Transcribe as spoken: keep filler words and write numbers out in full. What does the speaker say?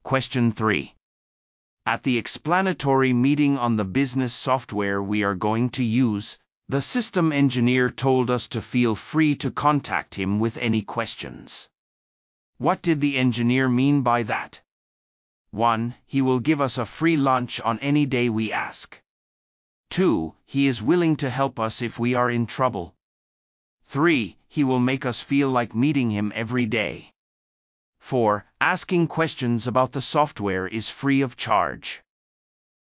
Question three. At the explanatory meeting on the business software we are going to use, the system engineer told us to feel free to contact him with any questions. What did the engineer mean by that? one. He will give us a free lunch on any day we ask. two. He is willing to help us if we are in trouble. three. He will make us feel like meeting him every day. four. Asking questions about the software is free of charge.